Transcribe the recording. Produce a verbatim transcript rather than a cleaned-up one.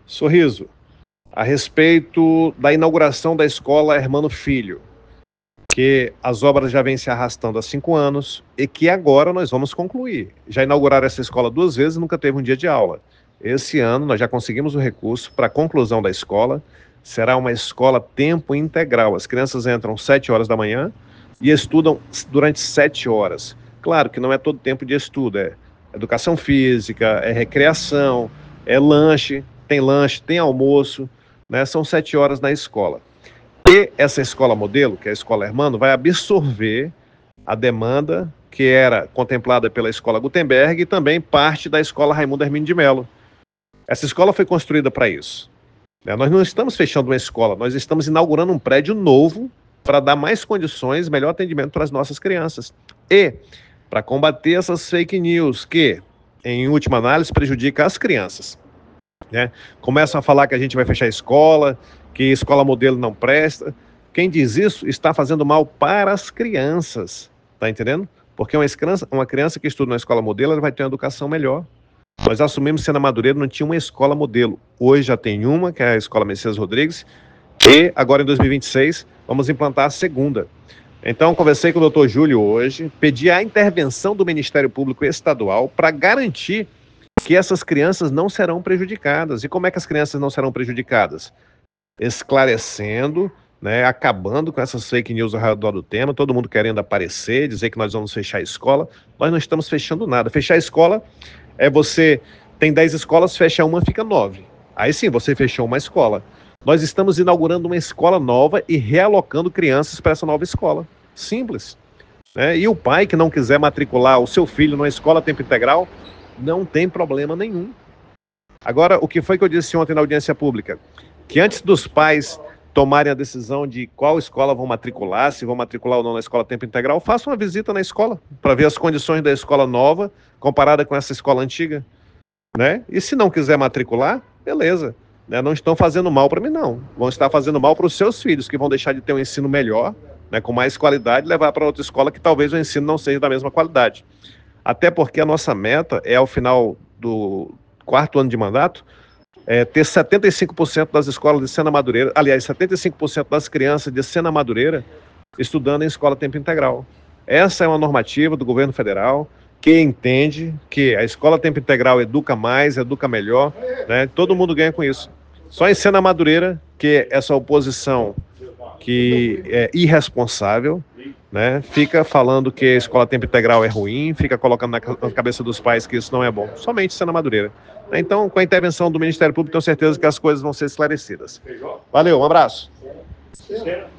Sorriso, a respeito da inauguração da escola Hermano Filho, que as obras já vêm se arrastando há cinco anos e que agora nós vamos concluir. Já inauguraram essa escola duas vezes e nunca teve um dia de aula. Esse ano nós já conseguimos o recurso para a conclusão da escola. Será uma escola tempo integral. As crianças entram sete horas da manhã e estudam durante sete horas. Claro que não é todo tempo de estudo, é educação física, é recreação, é lanche, tem lanche, tem almoço, né? São sete horas na escola. E essa escola modelo, que é a escola Hermano, vai absorver a demanda que era contemplada pela escola Gutenberg e também parte da escola Raimundo Hermínio de Melo. Essa escola foi construída para isso. Nós não estamos fechando uma escola, nós estamos inaugurando um prédio novo para dar mais condições, melhor atendimento para as nossas crianças. E para combater essas fake news que, em última análise, prejudicam as crianças. Né? Começam a falar que a gente vai fechar a escola, que escola modelo não presta. Quem diz isso está fazendo mal para as crianças, tá entendendo? Porque uma criança, uma criança que estuda na escola modelo, ela vai ter uma educação melhor. Nós assumimos que na Madureira não tinha uma escola modelo. Hoje já tem uma, que é a Escola Messias Rodrigues, e agora em dois mil e vinte e seis vamos implantar a segunda. Então, conversei com o doutor Júlio hoje, pedi a intervenção do Ministério Público Estadual para garantir que essas crianças não serão prejudicadas. E como é que as crianças não serão prejudicadas? Esclarecendo, né, acabando com essas fake news ao redor do tema, todo mundo querendo aparecer, dizer que nós vamos fechar a escola. Nós não estamos fechando nada. Fechar a escola é você, tem dez escolas, fecha uma, fica nove. Aí sim, você fechou uma escola. Nós estamos inaugurando uma escola nova e realocando crianças para essa nova escola. Simples. Né? E o pai que não quiser matricular o seu filho numa escola a tempo integral, não tem problema nenhum. Agora, o que foi que eu disse ontem na audiência pública? Que antes dos pais tomarem a decisão de qual escola vão matricular, se vão matricular ou não na escola a tempo integral, façam uma visita na escola, para ver as condições da escola nova, comparada com essa escola antiga. Né? E se não quiser matricular, beleza. Né? Não estão fazendo mal para mim, não. Vão estar fazendo mal para os seus filhos, que vão deixar de ter um ensino melhor, né, com mais qualidade, e levar para outra escola que talvez o ensino não seja da mesma qualidade. Até porque a nossa meta é, ao final do quarto ano de mandato, é, ter setenta e cinco por cento das escolas de Sena Madureira, aliás, setenta e cinco por cento das crianças de Sena Madureira estudando em escola a tempo integral. Essa é uma normativa do governo federal que entende que a escola a tempo integral educa mais, educa melhor, né? Todo mundo ganha com isso. Só em Sena Madureira, que essa oposição que é irresponsável, né, fica falando que a escola a tempo integral é ruim, fica colocando na cabeça dos pais que isso não é bom. Somente Sena Madureira. Então, com a intervenção do Ministério Público, tenho certeza que as coisas vão ser esclarecidas. Valeu, um abraço.